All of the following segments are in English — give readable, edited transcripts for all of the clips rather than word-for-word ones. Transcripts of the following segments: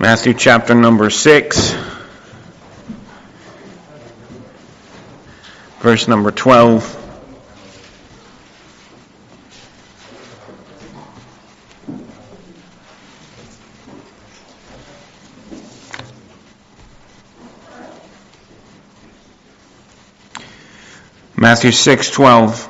Matthew chapter number 6, verse number 12. Matthew 6:12.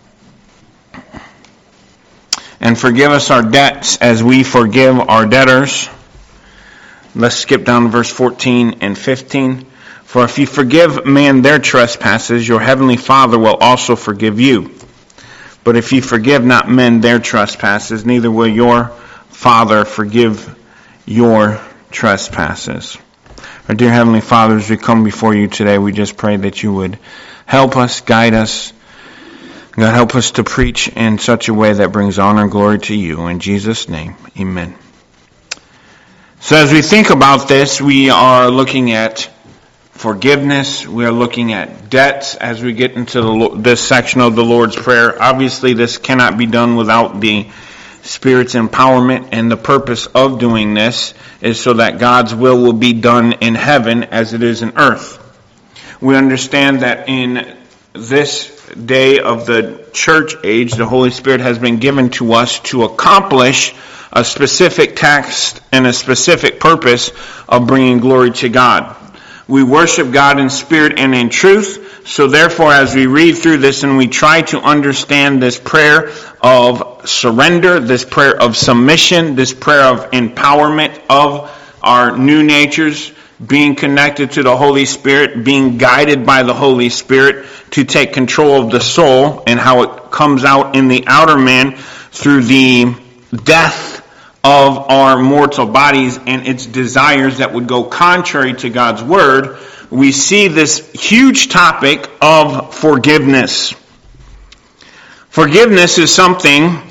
And forgive us our debts as we forgive our debtors. Let's skip down to verse 14 and 15. For if you forgive man their trespasses, your heavenly Father will also forgive you. But if you forgive not men their trespasses, neither will your Father forgive your trespasses. Our dear Heavenly Father, as we come before you today, we just pray that you would help us, guide us. God, help us to preach in such a way that brings honor and glory to you. In Jesus' name, amen. So as we think about this, we are looking at forgiveness. We are looking at debts as we get into this section of the Lord's Prayer. Obviously, this cannot be done without the Spirit's empowerment, and the purpose of doing this is so that God's will be done in heaven as it is in earth. We understand that in this day of the church age, the Holy Spirit has been given to us to accomplish a specific task and a specific purpose of bringing glory to God. We worship God in spirit and in truth, so therefore as we read through this and we try to understand this prayer of surrender, this prayer of submission, this prayer of empowerment of our new natures, being connected to the Holy Spirit, being guided by the Holy Spirit to take control of the soul and how it comes out in the outer man through the death of our mortal bodies and its desires that would go contrary to God's word, we see this huge topic of forgiveness. Forgiveness is something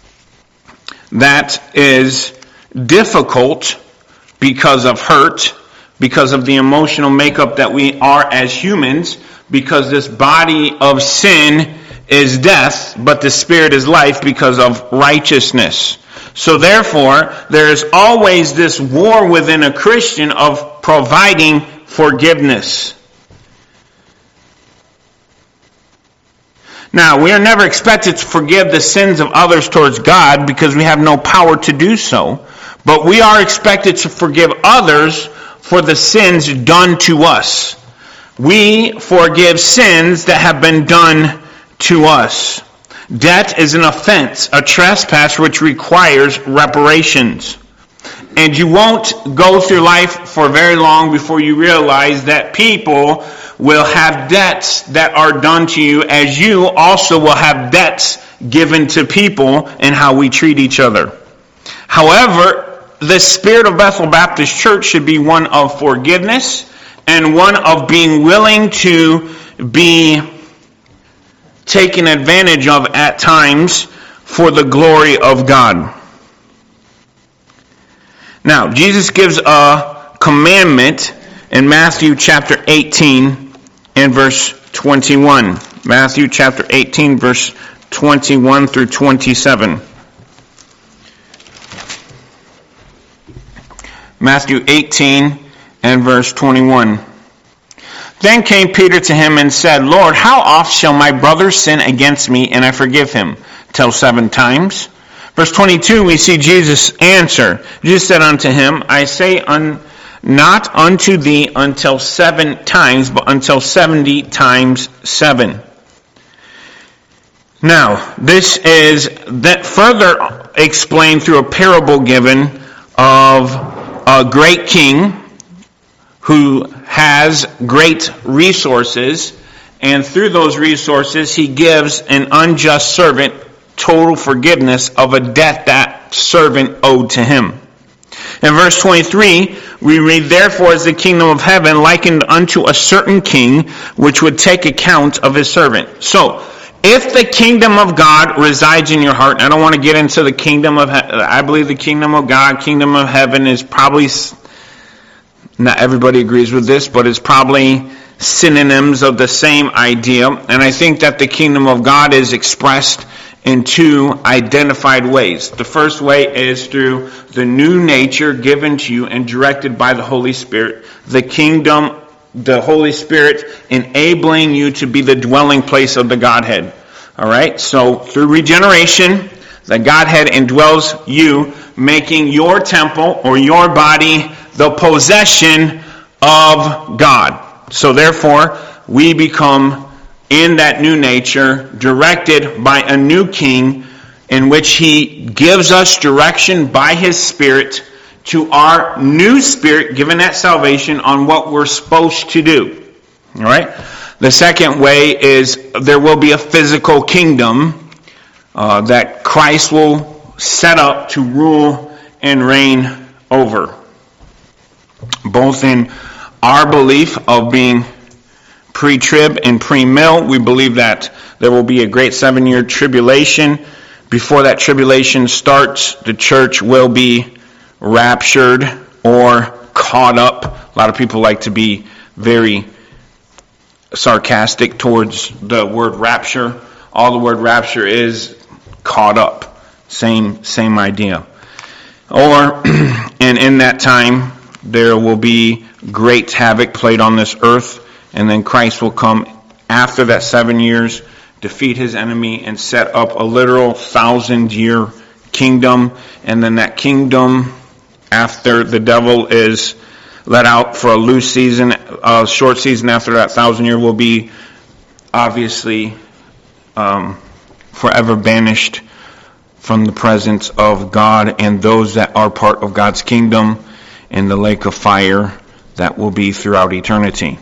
that is difficult because of hurt, because of the emotional makeup that we are as humans, because this body of sin is death, but the spirit is life because of righteousness. So therefore, there is always this war within a Christian of providing forgiveness. Now, we are never expected to forgive the sins of others towards God because we have no power to do so. But we are expected to forgive others for the sins done to us. We forgive sins that have been done to us. Debt is an offense, a trespass which requires reparations. And you won't go through life for very long before you realize that people will have debts that are done to you, as you also will have debts given to people in how we treat each other. However, the spirit of Bethel Baptist Church should be one of forgiveness and one of being willing to be taken advantage of at times for the glory of God. Now, Jesus gives a commandment in Matthew chapter 18 and verse 21. Matthew chapter 18, verse 21 through 27. Matthew 18 and verse 21. Then came Peter to him and said, Lord, how oft shall my brother sin against me and I forgive him? Till 7 times? Verse 22, we see Jesus answer. Jesus said unto him, I say not unto thee until 7 times, but until 70 times 7. Now, this is that further explained through a parable given of a great king who has great resources, and through those resources he gives an unjust servant total forgiveness of a debt that servant owed to him. In verse 23, we read, Therefore is the kingdom of heaven likened unto a certain king, which would take account of his servant. So, if the kingdom of God resides in your heart, and I don't want to get into the kingdom of I believe the kingdom of God, kingdom of heaven is probably, not everybody agrees with this, but it's probably synonyms of the same idea. And I think that the kingdom of God is expressed in two identified ways. The first way is through the new nature given to you and directed by the Holy Spirit, the kingdom, the Holy Spirit enabling you to be the dwelling place of the Godhead. All right? So through regeneration, the Godhead indwells you, making your temple or your body the possession of God. So therefore, we become in that new nature, directed by a new king, in which he gives us direction by his Spirit to our new spirit, given at salvation, on what we're supposed to do. All right? The second way is there will be a physical kingdom that Christ will set up to rule and reign over. Both in our belief of being pre-trib and pre-mill, we believe that there will be a great 7-year tribulation. Before that tribulation starts, the church will be raptured or caught up. A lot of people like to be very sarcastic towards the word rapture. All the word rapture is caught up. Same idea. Or, and in that time, there will be great havoc played on this earth. And then Christ will come after that 7 years, defeat his enemy, and set up a literal 1,000-year kingdom. And then that kingdom, after the devil is let out for a loose season, a short season after that 1,000-year, will be obviously forever banished from the presence of God and those that are part of God's kingdom in the lake of fire that will be throughout eternity.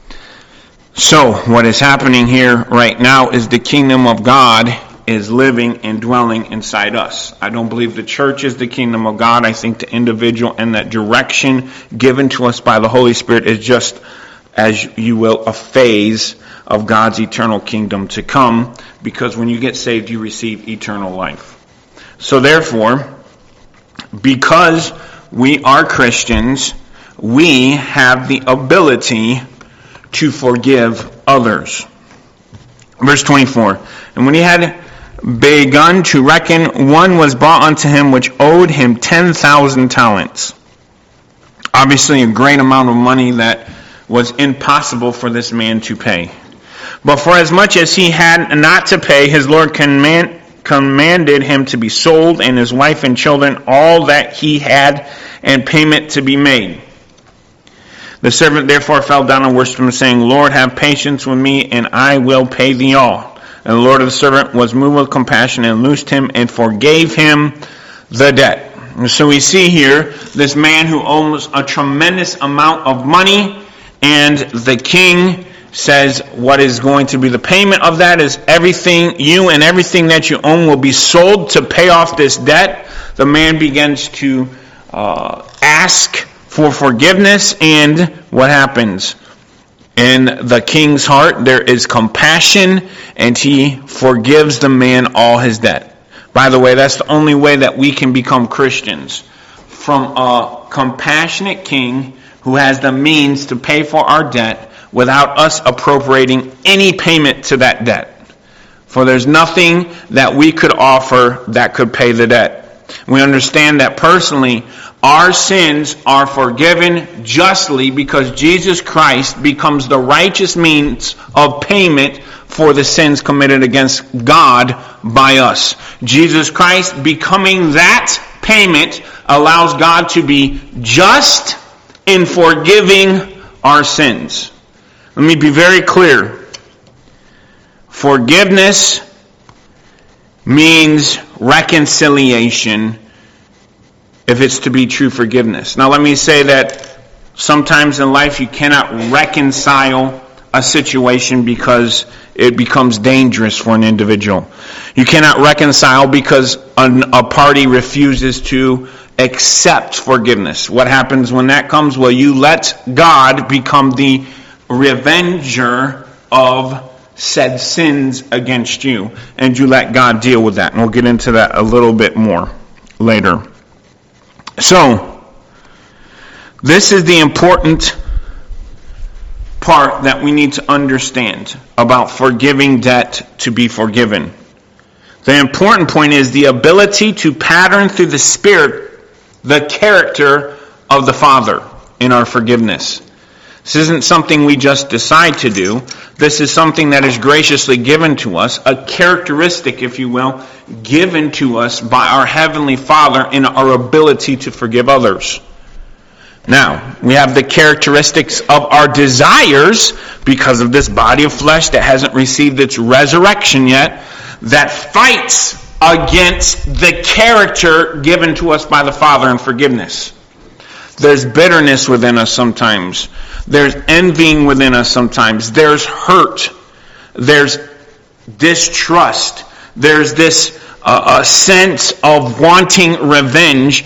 So, what is happening here right now is the kingdom of God is living and dwelling inside us. I don't believe the church is the kingdom of God. I think the individual and that direction given to us by the Holy Spirit is just, as you will, a phase of God's eternal kingdom to come, because when you get saved, you receive eternal life. So therefore, because we are Christians, we have the ability to forgive others. Verse 24, and when he had begun to reckon, one was brought unto him which owed him 10,000 talents. Obviously a great amount of money that was impossible for this man to pay. But for as much as he had not to pay, his Lord commanded him to be sold, and his wife and children, all that he had, and payment to be made. The servant therefore fell down and worshipped him, saying, Lord, have patience with me, and I will pay thee all. And the Lord of the servant was moved with compassion, and loosed him, and forgave him the debt. And so we see here this man who owes a tremendous amount of money, and the king says what is going to be the payment of that is everything, you and everything that you own will be sold to pay off this debt. The man begins to ask for forgiveness, and what happens? In the king's heart there is compassion, and he forgives the man all his debt. By the way, that's the only way that we can become Christians. From a compassionate king who has the means to pay for our debt without us appropriating any payment to that debt. For there's nothing that we could offer that could pay the debt. We understand that personally our sins are forgiven justly because Jesus Christ becomes the righteous means of payment for the sins committed against God by us. Jesus Christ becoming that payment allows God to be just in forgiving our sins. Let me be very clear. Forgiveness means reconciliation if it's to be true forgiveness. Now let me say that sometimes in life you cannot reconcile a situation because it becomes dangerous for an individual. You cannot reconcile because a party refuses to accept forgiveness. What happens when that comes? Well, you let God become the revenger of said sins against you, and you let God deal with that. And we'll get into that a little bit more later. So, this is the important part that we need to understand about forgiving debt to be forgiven. The important point is the ability to pattern through the Spirit the character of the Father in our forgiveness. This isn't something we just decide to do. This is something that is graciously given to us, a characteristic, if you will, given to us by our Heavenly Father in our ability to forgive others. Now, we have the characteristics of our desires because of this body of flesh that hasn't received its resurrection yet, that fights against the character given to us by the Father in forgiveness. There's bitterness within us sometimes. There's envying within us sometimes. There's hurt. There's distrust. There's this a sense of wanting revenge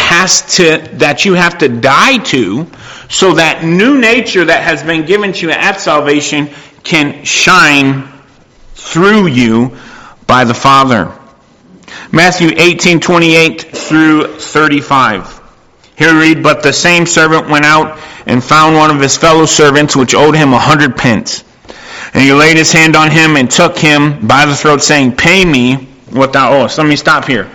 that you have to die to, so that new nature that has been given to you at salvation can shine through you by the Father. Matthew 18:28 through 35. Here we read, "But the same servant went out and found one of his fellow servants which owed him 100 pence. And he laid his hand on him and took him by the throat, saying, Pay me what thou owest." Let me stop here.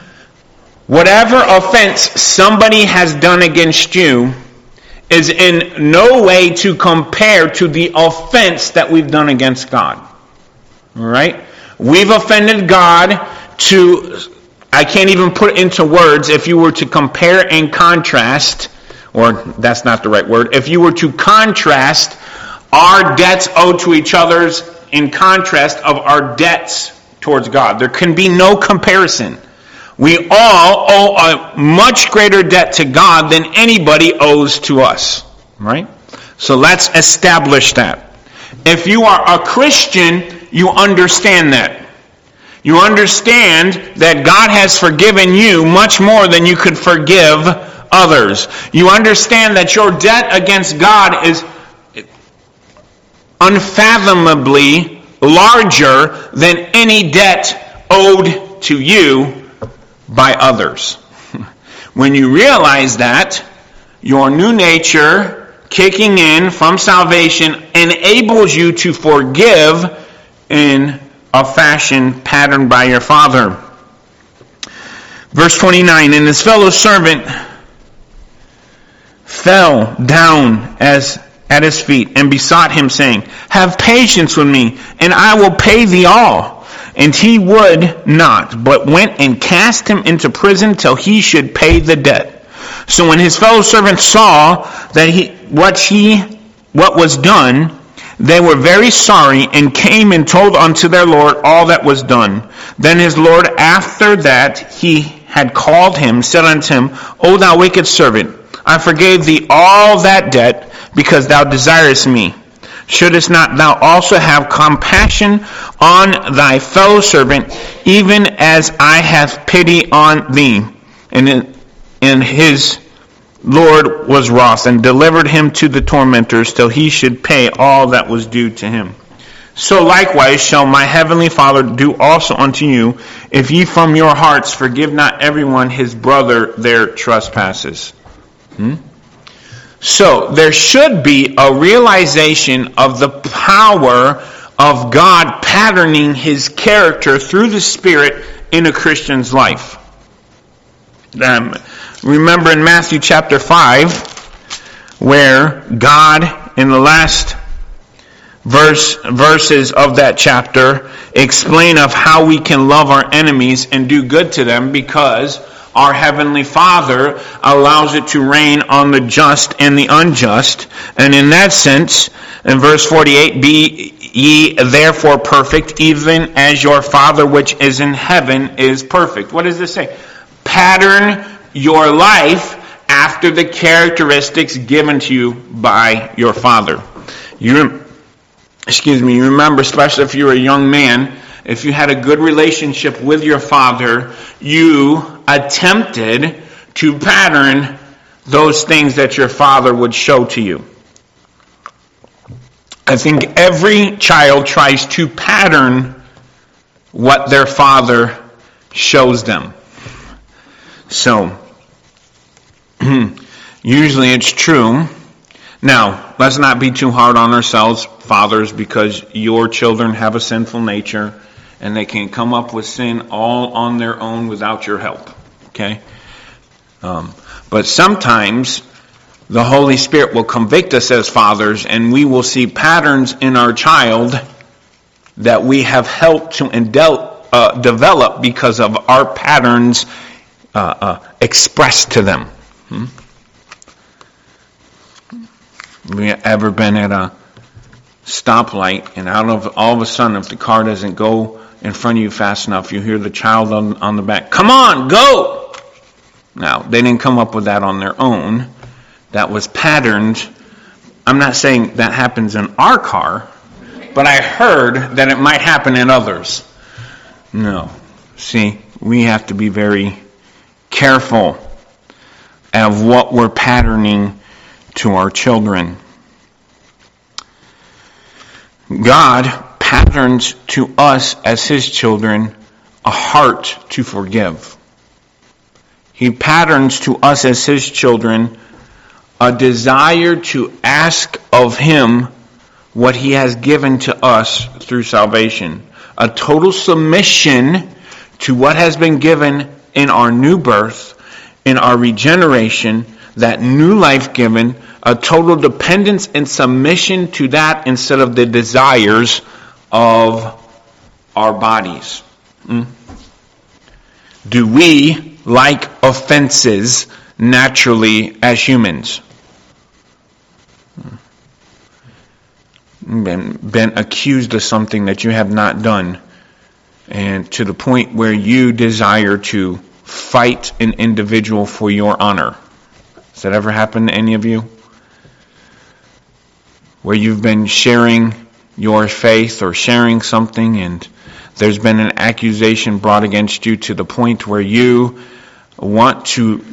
Whatever offense somebody has done against you is in no way to compare to the offense that we've done against God. All right? We've offended God to, I can't even put into words, if you were to compare and contrast, or that's not the right word, if you were to contrast our debts owed to each other's in contrast of our debts towards God. There can be no comparison. We all owe a much greater debt to God than anybody owes to us. Right? So let's establish that. If you are a Christian, you understand that. You understand that God has forgiven you much more than you could forgive others. You understand that your debt against God is unfathomably larger than any debt owed to you by others. When you realize that, your new nature kicking in from salvation enables you to forgive in a fashion patterned by your Father. Verse 29, "And his fellow servant fell down at his feet and besought him, saying, Have patience with me, and I will pay thee all. And he would not, but went and cast him into prison till he should pay the debt. So when his fellow servants saw that what was done, they were very sorry, and came and told unto their Lord all that was done. Then his Lord, after that he had called him, said unto him, O thou wicked servant, I forgave thee all that debt, because thou desirest me. Shouldest not thou also have compassion on thy fellow servant, even as I have pity on thee? And his Lord was wroth, and delivered him to the tormentors, till he should pay all that was due to him. So likewise shall my heavenly Father do also unto you, if ye from your hearts forgive not everyone his brother their trespasses." So there should be a realization of the power of God patterning his character through the Spirit in a Christian's life. Remember in Matthew chapter 5, where God, in the last verses of that chapter, explain of how we can love our enemies and do good to them, because our Heavenly Father allows it to rain on the just and the unjust. And in that sense, in verse 48, "Be ye therefore perfect, even as your Father which is in heaven is perfect." What does this say? Pattern your life after the characteristics given to you by your Father. You remember, especially if you were a young man, if you had a good relationship with your father, you attempted to pattern those things that your father would show to you. I think every child tries to pattern what their father shows them. So, usually it's true. Now, let's not be too hard on ourselves, fathers, because your children have a sinful nature, and they can come up with sin all on their own without your help. Okay? But sometimes the Holy Spirit will convict us as fathers, and we will see patterns in our child that we have helped to develop because of our patterns expressed to them. Have you ever been at a stoplight, and all of a sudden, if the car doesn't go in front of you fast enough, you hear the child on the back, "Come on, go!" Now, they didn't come up with that on their own. That was patterned. I'm not saying that happens in our car, but I heard that it might happen in others. No. See, we have to be very careful of what we're patterning to our children. God patterns to us as His children a heart to forgive. He patterns to us as His children a desire to ask of Him what He has given to us through salvation. A total submission to what has been given in our new birth, in our regeneration, that new life given, a total dependence and submission to that instead of the desires of our bodies. Do we like offenses naturally as humans? Been accused of something that you have not done, and to the point where you desire to fight an individual for your honor. Has that ever happened to any of you? Where you've been sharing your faith or sharing something, and there's been an accusation brought against you to the point where you want to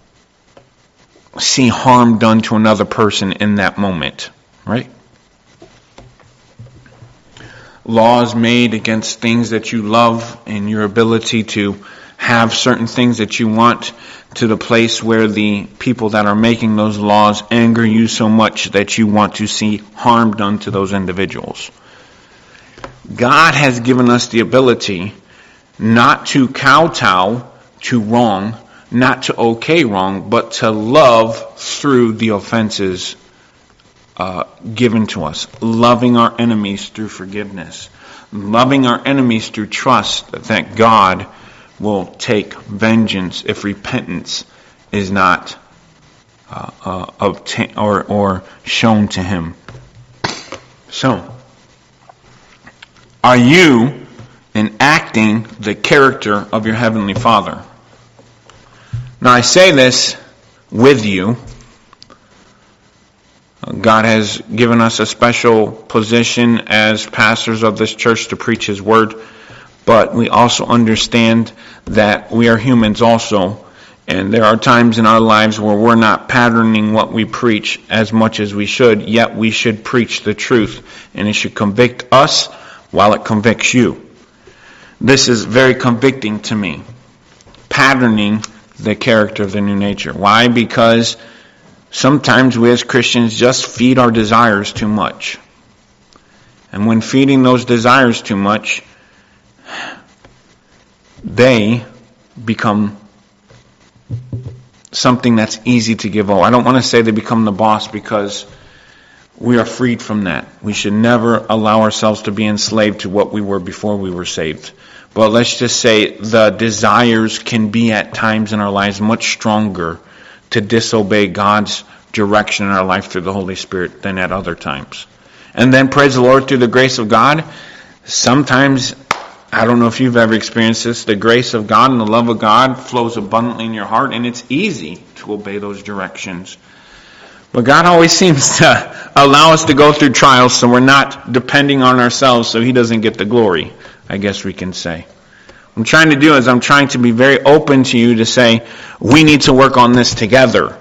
see harm done to another person in that moment, right? Laws made against things that you love, and your ability to have certain things that you want, to the place where the people that are making those laws anger you so much that you want to see harm done to those individuals. God has given us the ability not to kowtow to wrong, not to okay wrong, but to love through the offenses given to us. Loving our enemies through forgiveness. Loving our enemies through trust that God will take vengeance if repentance is not obtained or shown to Him. So, are you enacting the character of your Heavenly Father? Now, I say this with you. God has given us a special position as pastors of this church to preach His Word, but we also understand that we are humans also, and there are times in our lives where we're not patterning what we preach as much as we should, yet we should preach the truth, and it should convict us while it convicts you. This is very convicting to me, patterning the character of the new nature. Why? Because sometimes we as Christians just feed our desires too much. And when feeding those desires too much, they become something that's easy to give over. I don't want to say they become the boss, because we are freed from that. We should never allow ourselves to be enslaved to what we were before we were saved. But let's just say the desires can be at times in our lives much stronger to disobey God's direction in our life through the Holy Spirit than at other times. And then, praise the Lord, through the grace of God, sometimes, I don't know if you've ever experienced this, the grace of God and the love of God flows abundantly in your heart, and it's easy to obey those directions. But God always seems to allow us to go through trials so we're not depending on ourselves, so He doesn't get the glory, I guess we can say. What I'm trying to do is I'm trying to be very open to you to say, we need to work on this together.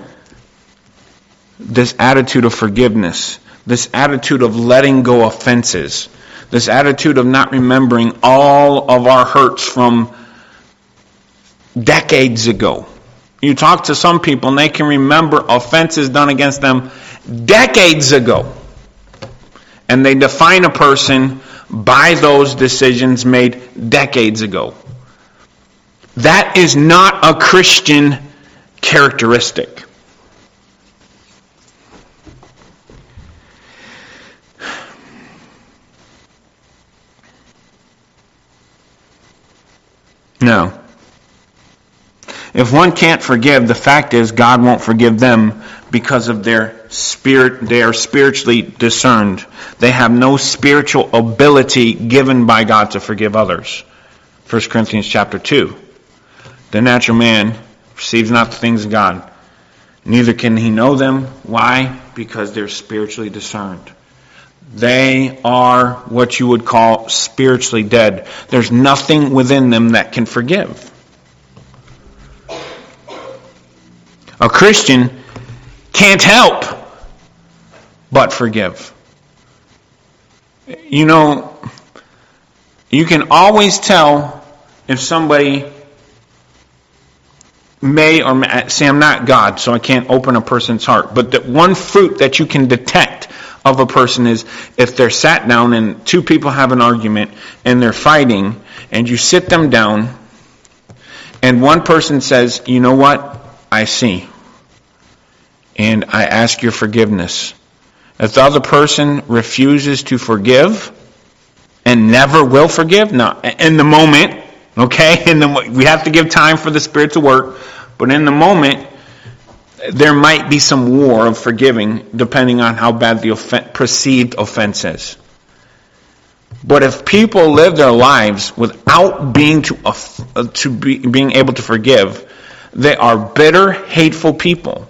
This attitude of forgiveness, this attitude of letting go offenses, this attitude of not remembering all of our hurts from decades ago. You talk to some people and they can remember offenses done against them decades ago. And they define a person by those decisions made decades ago. That is not a Christian characteristic. No. If one can't forgive, the fact is God won't forgive them because of their spirit. They are spiritually discerned. They have no spiritual ability given by God to forgive others. 1 Corinthians chapter 2. The natural man receives not the things of God, neither can he know them. Why? Because they're spiritually discerned. They are what you would call spiritually dead. There's nothing within them that can forgive. A Christian can't help but forgive. You know, you can always tell if somebody may or may, say I'm not God, so I can't open a person's heart. But the one fruit that you can detect of a person is if they're sat down and two people have an argument and they're fighting and you sit them down and one person says, you know what, I see. And I ask your forgiveness. If the other person refuses to forgive and never will forgive, no, in the moment, okay, we have to give time for the Spirit to work, but in the moment, there might be some war of forgiving depending on how bad the perceived offense is. But if people live their lives without being being able to forgive, they are bitter, hateful people.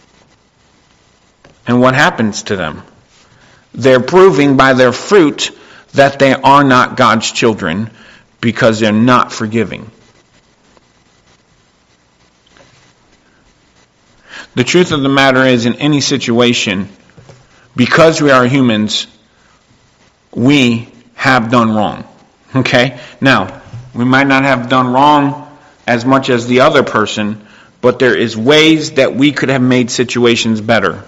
And what happens to them? They're proving by their fruit that they are not God's children because they're not forgiving. The truth of the matter is, in any situation, because we are humans, we have done wrong. Okay? Now, we might not have done wrong as much as the other person, but there is ways that we could have made situations better.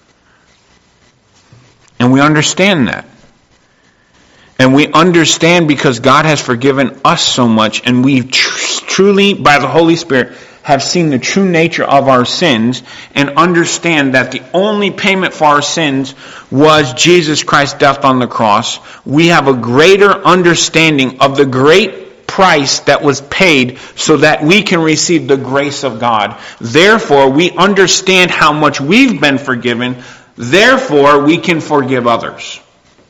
And we understand that. And we understand because God has forgiven us so much, and we truly, by the Holy Spirit, have seen the true nature of our sins and understand that the only payment for our sins was Jesus Christ's death on the cross. We have a greater understanding of the great price that was paid so that we can receive the grace of God. Therefore, we understand how much we've been forgiven. Therefore, we can forgive others.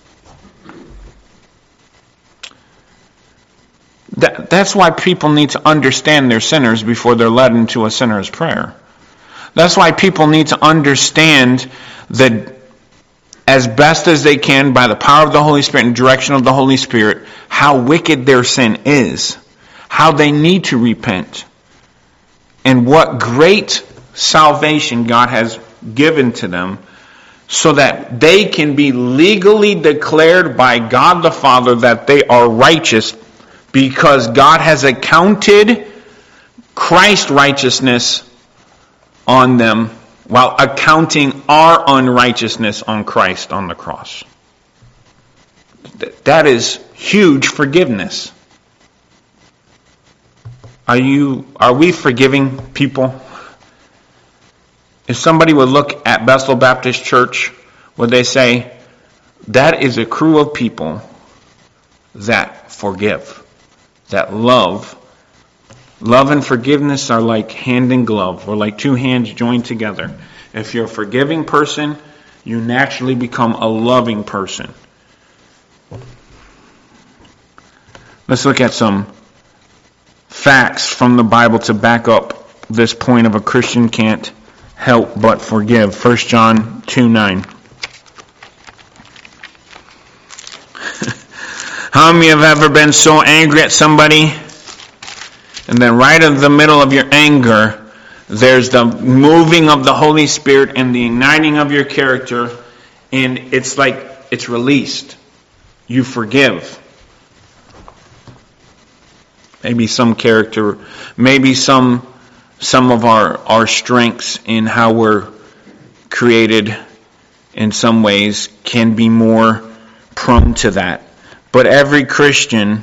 That's why people need to understand they're sinners before they're led into a sinner's prayer. That's why people need to understand that as best as they can, by the power of the Holy Spirit and direction of the Holy Spirit, how wicked their sin is, how they need to repent, and what great salvation God has given to them so that they can be legally declared by God the Father that they are righteous, because God has accounted Christ's righteousness on them while accounting our unrighteousness on Christ on the cross. That is huge forgiveness. Are we forgiving people? If somebody would look at Bethel Baptist Church, would they say, that is a crew of people that forgive, that love? Love and forgiveness are like hand in glove, or like two hands joined together. If you're a forgiving person, you naturally become a loving person. Let's look at some facts from the Bible to back up this point of a Christian can't help but forgive. 1 John 2:9. How many have ever been so angry at somebody, and then right in the middle of your anger, there's the moving of the Holy Spirit and the igniting of your character, and it's like it's released. You forgive. Maybe some character, maybe some of our strengths in how we're created in some ways can be more prone to that. But every Christian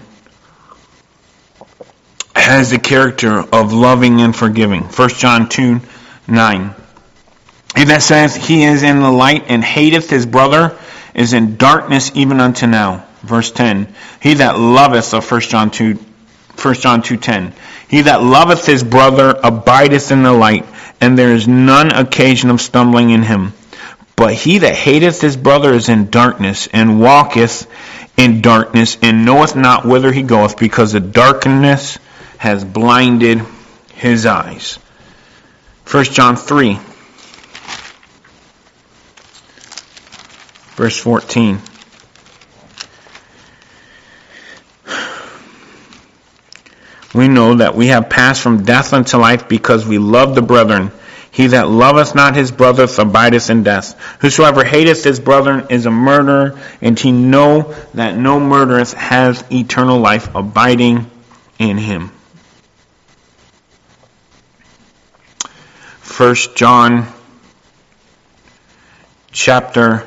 has the character of loving and forgiving. 1 John 2:9. He that says he is in the light and hateth his brother is in darkness even unto now. Verse 10. He that loveth, of 1 John 2:10. He that loveth his brother abideth in the light, and there is none occasion of stumbling in him. But he that hateth his brother is in darkness, and walketh in darkness, and knoweth not whither he goeth, because the darkness has blinded his eyes. 1 John 3, verse 14. We know that we have passed from death unto life because we love the brethren. He that loveth not his brother abideth in death. Whosoever hateth his brother is a murderer, and he know that no murderer has eternal life abiding in him. 1 John chapter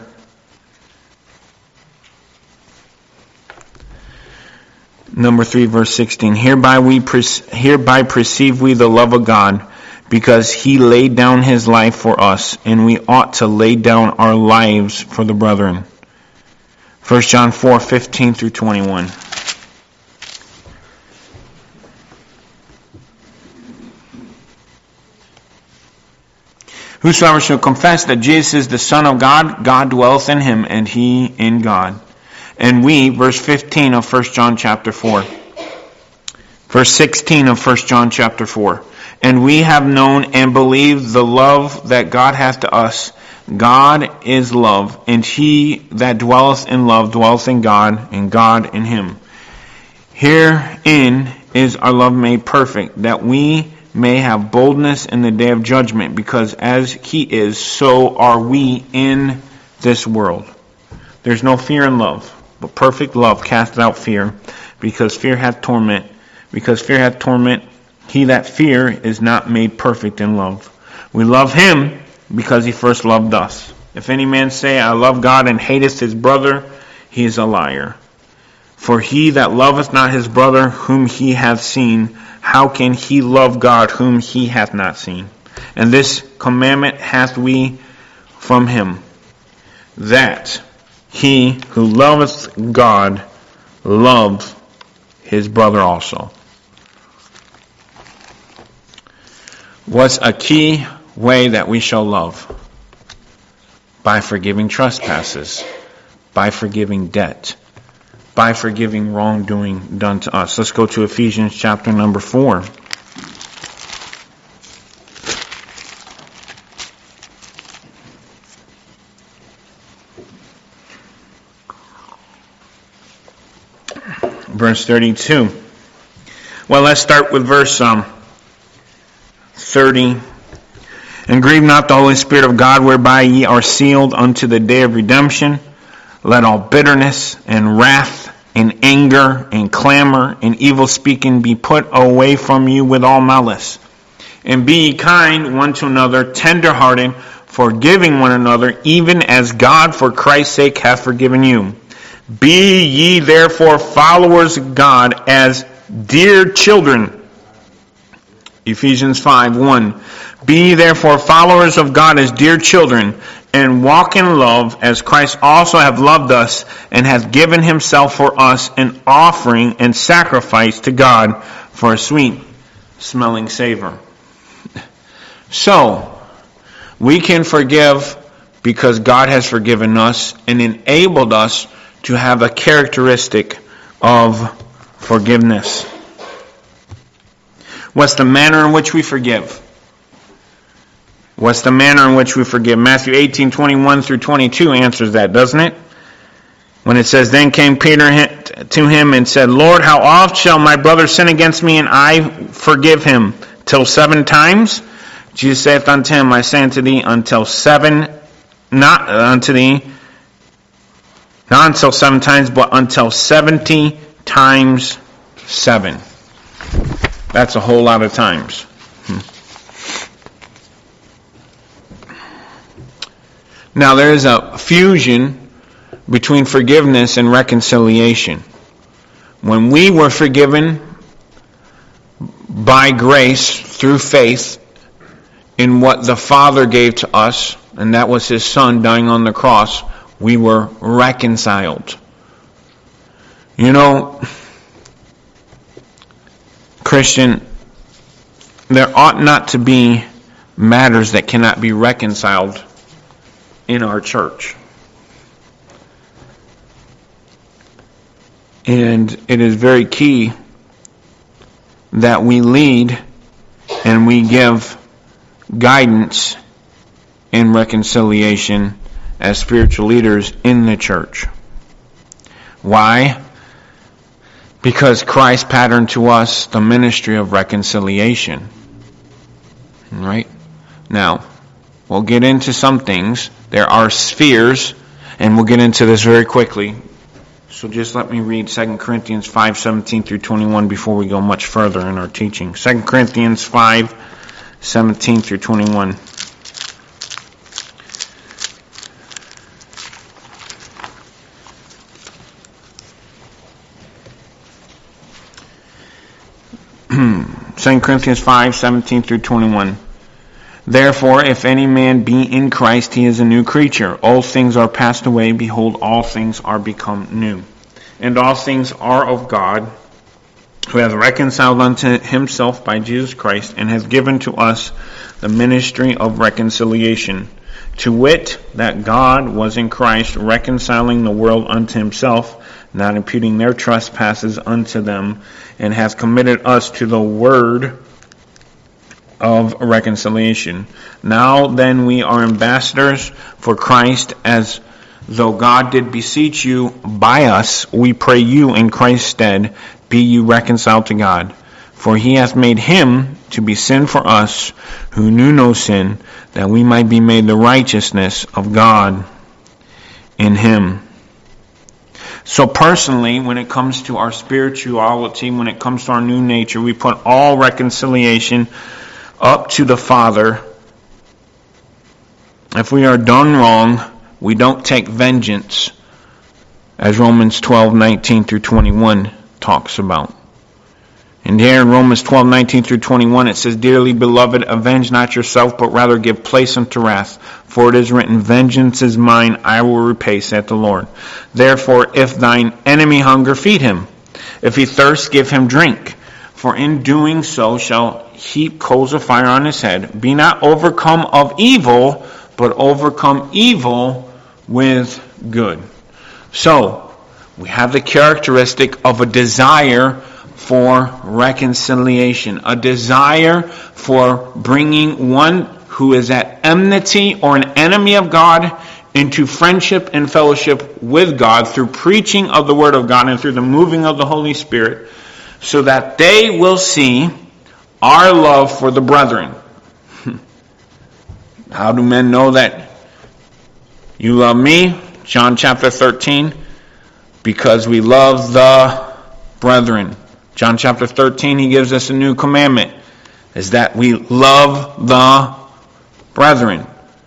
3, verse 16. Hereby perceive we the love of God, because he laid down his life for us, and we ought to lay down our lives for the brethren. 1 John 4:15 through 21. Whosoever shall confess that Jesus is the Son of God, God dwelleth in him, and he in God. And we, verse 15 of 1 John chapter 4. Verse 16 of 1 John chapter 4. And we have known and believed the love that God hath to us. God is love, and he that dwelleth in love dwelleth in God, and God in him. Herein is our love made perfect, that we may have boldness in the day of judgment, because as he is, so are we in this world. There's no fear in love, but perfect love casteth out fear, because fear hath torment. Because fear hath torment, he that fear is not made perfect in love. We love him because he first loved us. If any man say, I love God, and hateth his brother, he is a liar. For he that loveth not his brother whom he hath seen, how can he love God whom he hath not seen? And this commandment hath we from him, that he who loveth God love his brother also. What's a key way that we shall love? By forgiving trespasses, by forgiving debt, by forgiving wrongdoing done to us. Let's go to Ephesians chapter number 4. Verse 32. Well, let's start with verse 30. And grieve not the Holy Spirit of God, whereby ye are sealed unto the day of redemption. Let all bitterness and wrath and anger and clamor and evil speaking be put away from you with all malice. And be ye kind one to another, tender-hearted, forgiving one another, even as God for Christ's sake hath forgiven you. Be ye therefore followers of God as dear children. Ephesians 5:1. Be ye therefore followers of God as dear children, and walk in love, as Christ also hath loved us, and hath given himself for us an offering and sacrifice to God for a sweet-smelling savor. So, we can forgive because God has forgiven us and enabled us to have a characteristic of forgiveness. What's the manner in which we forgive? What's the manner in which we forgive? Matthew 18:21 through 22 answers that, doesn't it? When it says, Then came Peter to him and said, Lord, how oft shall my brother sin against me, and I forgive him? Till 7 times? Jesus saith unto him, I say unto thee, not until 7 times, but until 70 times 7. That's a whole lot of times. Now there is a fusion between forgiveness and reconciliation. When we were forgiven by grace through faith in what the Father gave to us, and that was His Son dying on the cross, we were reconciled. You know, Christian, there ought not to be matters that cannot be reconciled in our church. And it is very key that we lead and we give guidance in reconciliation as spiritual leaders in the church. Why? Because Christ patterned to us the ministry of reconciliation. Right? Now, we'll get into some things. There are spheres, and we'll get into this very quickly. So just let me read 2 Corinthians 5:17 through 21 before we go much further in our teaching. 2 Corinthians 5:17 through 21. Second Corinthians 5:17 through 21. Therefore, if any man be in Christ, he is a new creature. Old things are passed away. Behold, all things are become new. And all things are of God, who hath reconciled unto himself by Jesus Christ, and hath given to us the ministry of reconciliation. To wit, that God was in Christ reconciling the world unto himself, not imputing their trespasses unto them, and hath committed us to the word of reconciliation. Now then we are ambassadors for Christ, as though God did beseech you by us. We pray you in Christ's stead, be you reconciled to God. For he hath made him to be sin for us, who knew no sin, that we might be made the righteousness of God in him. So personally, when it comes to our spirituality, when it comes to our new nature, we put all reconciliation up to the Father. If we are done wrong, we don't take vengeance, as Romans 12:19 through 21 talks about. And here in Romans 12:19 through 21 it says, Dearly beloved, avenge not yourself, but rather give place unto wrath. For it is written, Vengeance is mine, I will repay, saith the Lord. Therefore, if thine enemy hunger, feed him. If he thirst, give him drink. For in doing so shall heap coals of fire on his head. Be not overcome of evil, but overcome evil with good. So, we have the characteristic of a desire for reconciliation, a desire for bringing one who is at enmity or an enemy of God into friendship and fellowship with God through preaching of the Word of God and through the moving of the Holy Spirit, so that they will see our love for the brethren. How do men know that you love me? John chapter 13, because we love the brethren. John chapter 13, he gives us a new commandment, is that we love the brethren.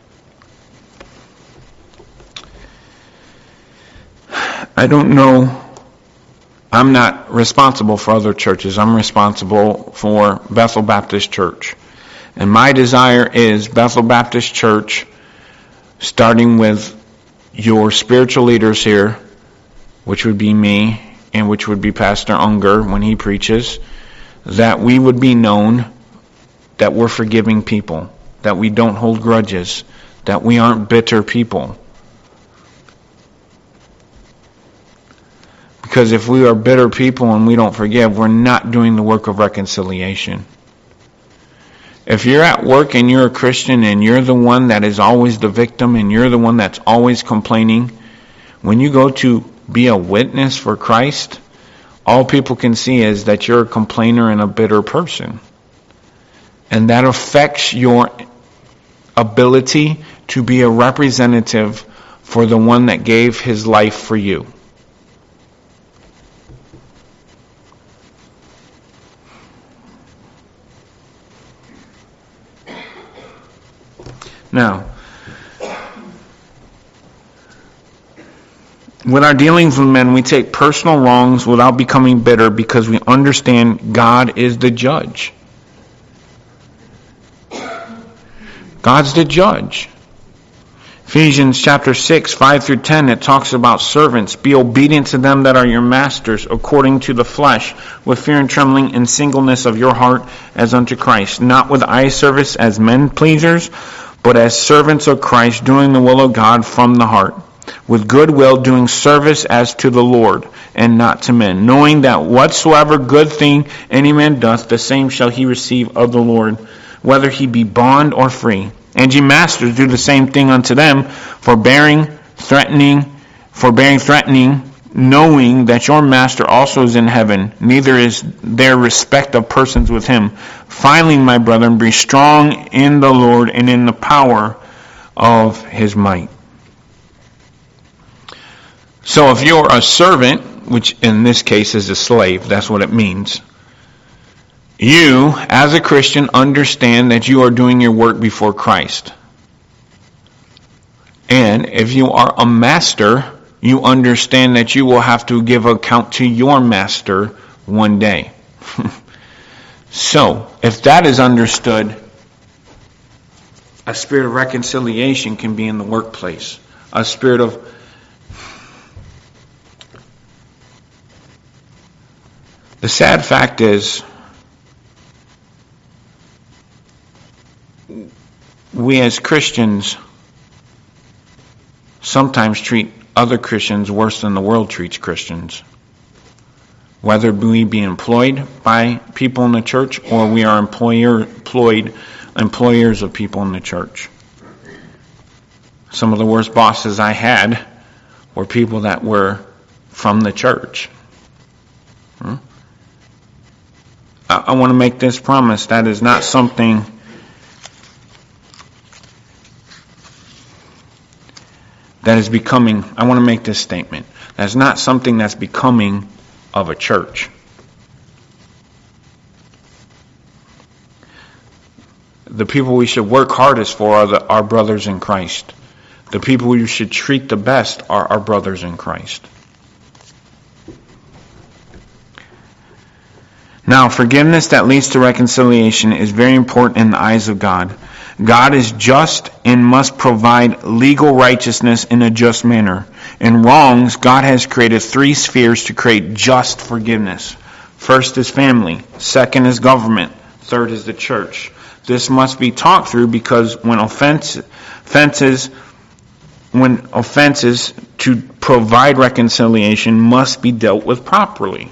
I don't know. I'm not responsible for other churches. I'm responsible for Bethel Baptist Church. And my desire is Bethel Baptist Church, starting with your spiritual leaders here, which would be me, and which would be Pastor Unger when he preaches, that we would be known that we're forgiving people, that we don't hold grudges, that we aren't bitter people. Because if we are bitter people and we don't forgive, we're not doing the work of reconciliation. If you're at work and you're a Christian and you're the one that is always the victim and you're the one that's always complaining, when you go to be a witness for Christ, all people can see is that you're a complainer and a bitter person. And that affects your ability to be a representative for the one that gave his life for you. Now, With our dealings with men, we take personal wrongs without becoming bitter because we understand God is the judge. God's the judge. Ephesians chapter 6, 5 through 10, it talks about servants. Be obedient to them that are your masters, according to the flesh, with fear and trembling and singleness of your heart, as unto Christ. Not with eye service as men pleasers, but as servants of Christ, doing the will of God from the heart. With good will, doing service as to the Lord, and not to men, knowing that whatsoever good thing any man doth, the same shall he receive of the Lord, whether he be bond or free. And ye masters, do the same thing unto them, forbearing, threatening, knowing that your master also is in heaven, neither is there respect of persons with him. Finally, my brethren, be strong in the Lord and in the power of his might. So if you're a servant, which in this case is a slave, that's what it means. You, as a Christian, understand that you are doing your work before Christ. And if you are a master, you understand that you will have to give account to your master one day. So, if that is understood, a spirit of reconciliation can be in the workplace. A spirit of The sad fact is, we as Christians sometimes treat other Christians worse than the world treats Christians. Whether we be employed by people in the church or we are employers of people in the church. Some of the worst bosses I had were people that were from the church. I want to make this promise. That is not something that is becoming, I want to make this statement. That's not something that's becoming of a church. The people we should work hardest for are our brothers in Christ. The people we should treat the best are our brothers in Christ. Now, forgiveness that leads to reconciliation is very important in the eyes of God. God is just and must provide legal righteousness in a just manner. In wrongs, God has created 3 spheres to create just forgiveness. First is family. Second is government. Third is the church. This must be talked through because when offenses to provide reconciliation must be dealt with properly.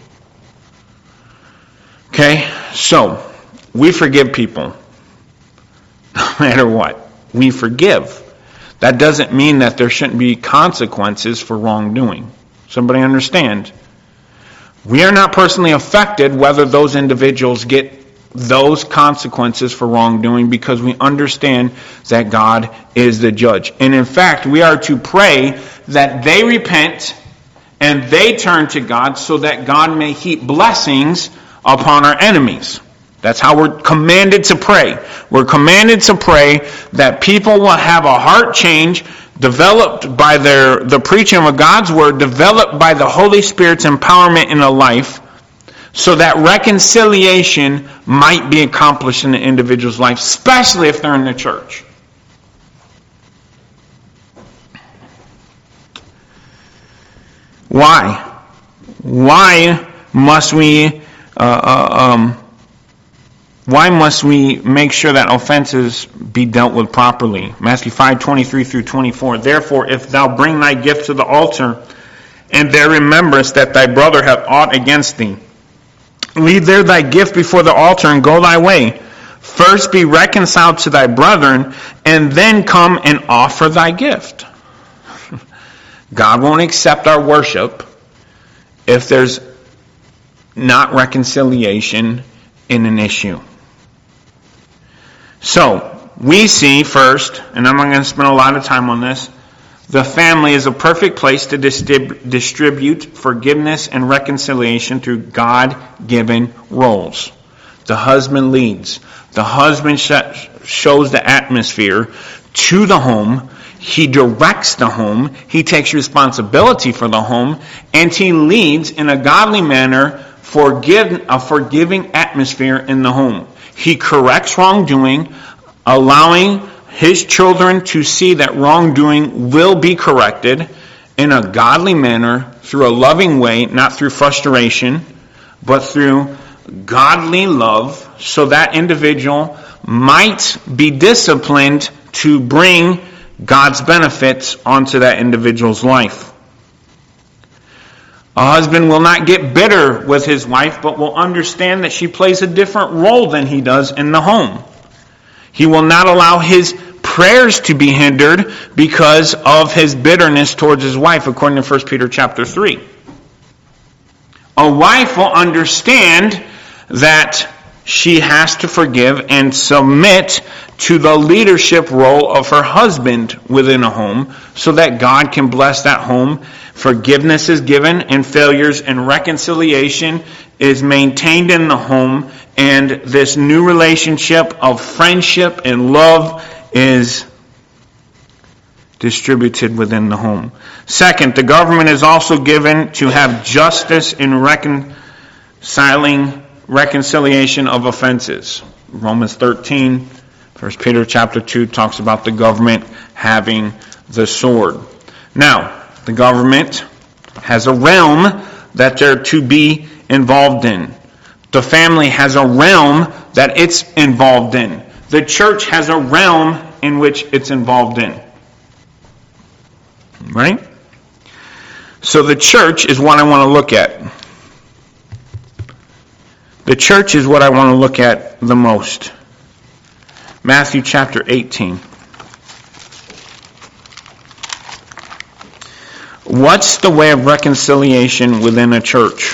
Okay, so we forgive people. No matter what, we forgive. That doesn't mean that there shouldn't be consequences for wrongdoing. Somebody understand? We are not personally affected whether those individuals get those consequences for wrongdoing because we understand that God is the judge. And in fact, we are to pray that they repent and they turn to God so that God may heap blessings upon our enemies. That's how we're commanded to pray. We're commanded to pray that people will have a heart change developed by the preaching of God's word, developed by the Holy Spirit's empowerment in a life, so that reconciliation might be accomplished in the individual's life, especially if they're in the church. Why? Why must we make sure that offenses be dealt with properly? Matthew 5:23 through 24. Therefore, if thou bring thy gift to the altar, and there rememberest that thy brother hath aught against thee, leave there thy gift before the altar, and go thy way. First be reconciled to thy brethren, and then come and offer thy gift. God won't accept our worship if there's not reconciliation in an issue. So, we see first, and I'm not going to spend a lot of time on this, the family is a perfect place to distribute forgiveness and reconciliation through God-given roles. The husband leads. The husband shows the atmosphere to the home. he directs the home, he takes responsibility for the home, and he leads in a godly manner a forgiving atmosphere in the home. He corrects wrongdoing, allowing his children to see that wrongdoing will be corrected in a godly manner through a loving way, not through frustration, but through godly love, so that individual might be disciplined to bring God's benefits onto that individual's life. A husband will not get bitter with his wife, but will understand that she plays a different role than he does in the home. He will not allow his prayers to be hindered because of his bitterness towards his wife, according to 1 Peter chapter 3. A wife will understand that she has to forgive and submit to the leadership role of her husband within a home so that God can bless that home. Forgiveness is given, and failures and reconciliation is maintained in the home, and this new relationship of friendship and love is distributed within the home. Second, the government is also given to have justice in reconciliation of offenses. Romans 13, 1 Peter chapter 2 talks about the government having the sword. Now, the government has a realm that they're to be involved in. The family has a realm that it's involved in. The church has a realm in which it's involved in. Right? So the church is what I want to look at. The church is what I want to look at the most. Matthew chapter 18. What's the way of reconciliation within a church?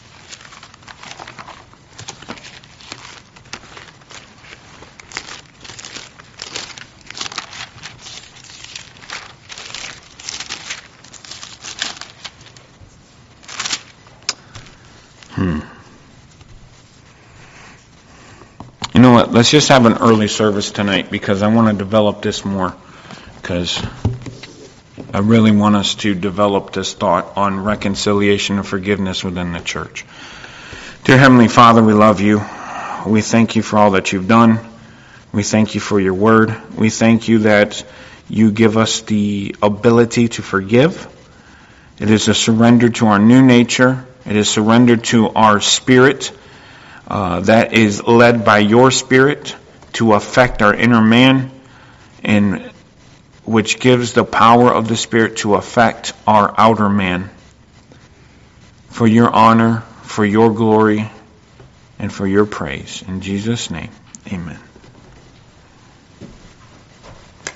You know what? Let's just have an early service tonight because I want to develop this more, because I really want us to develop this thought on reconciliation and forgiveness within the church. Dear Heavenly Father, we love you. We thank you for all that you've done. We thank you for your word. We thank you that you give us the ability to forgive. It is a surrender to our new nature. It is surrender to our spirit that is led by your Spirit to affect our inner man, and which gives the power of the Spirit to affect our outer man. For your honor, for your glory, and for your praise. In Jesus' name, amen.